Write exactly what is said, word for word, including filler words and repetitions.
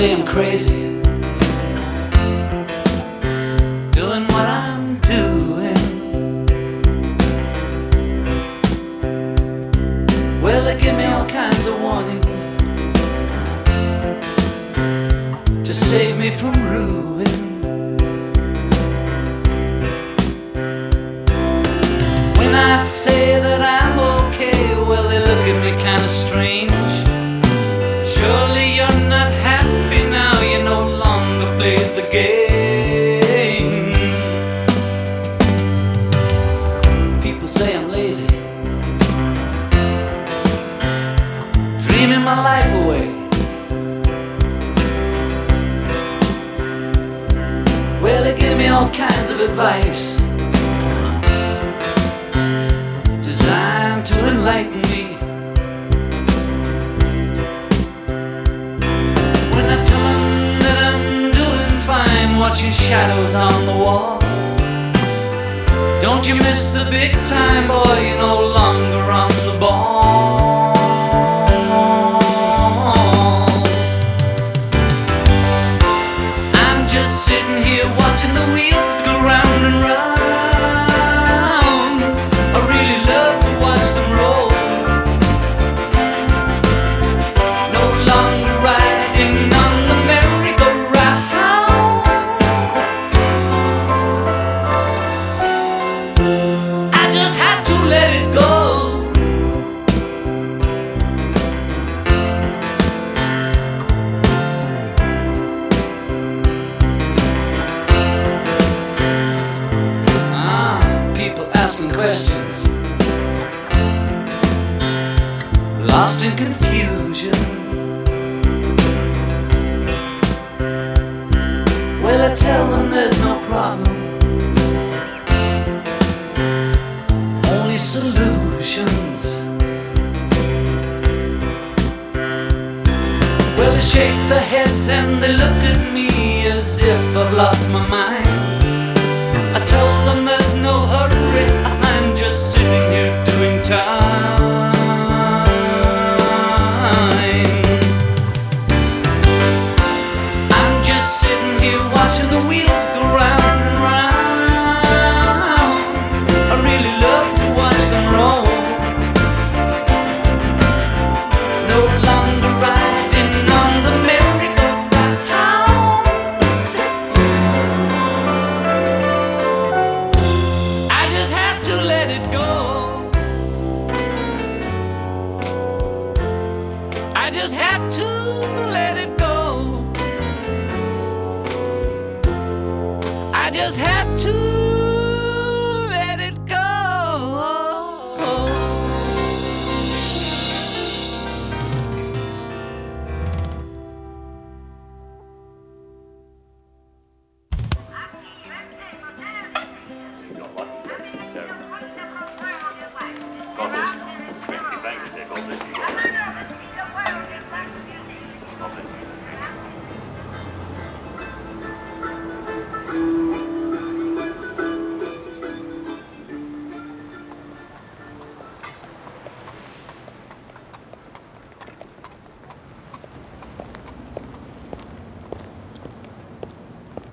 say I'm crazy, doing what I'm doing. Well, they give me all kinds of warnings to save me from ruin. When I say that I'm okay, well, they look at me kinda strange. Surely you're not happy now, you no longer play the game. People say I'm lazy, dreaming my life away. Well, they give me all kinds of advice designed to enlighten me. When I tell them that I'm doing fine, watching shadows on the wall, don't you miss the big time, boy, you're no longer on the ball. I'm just sitting here watching the wheels go round and round. I really love to watch them roll. No longer riding on the merry-go-round. I just had to let it go. Ah, people asking questions, lost in confusion. Well, I tell them there's no problem, only solutions. Well, they shake their heads and they look at me as if I've lost my mind. I tell them there's no hurry, I'm just sitting here doing time. I'm just sitting here watching the wheels go round and round. I really love to watch them roll. No longer riding on the merry-go-round. I just had to let it go. I just had to let it go. I just had to